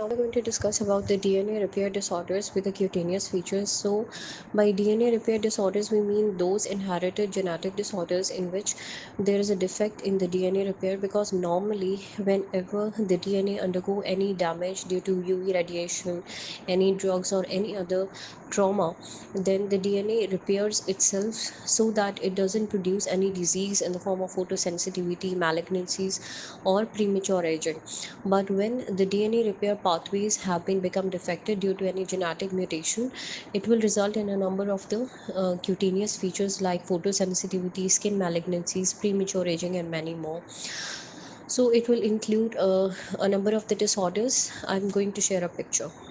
Now we're going to discuss about the DNA repair disorders with the cutaneous features. So by DNA repair disorders, we mean those inherited genetic disorders in which there is a defect in the DNA repair, because normally whenever the DNA undergo any damage due to UV radiation, any drugs or any other trauma, then the DNA repairs itself so that it doesn't produce any disease in the form of photosensitivity, malignancies or premature aging. But when the DNA repair pathways have been become defective due to any genetic mutation, it will result in a number of the cutaneous features like photosensitivity, skin malignancies, premature aging, and many more. So it will include a number of the disorders. I'm going to share a picture.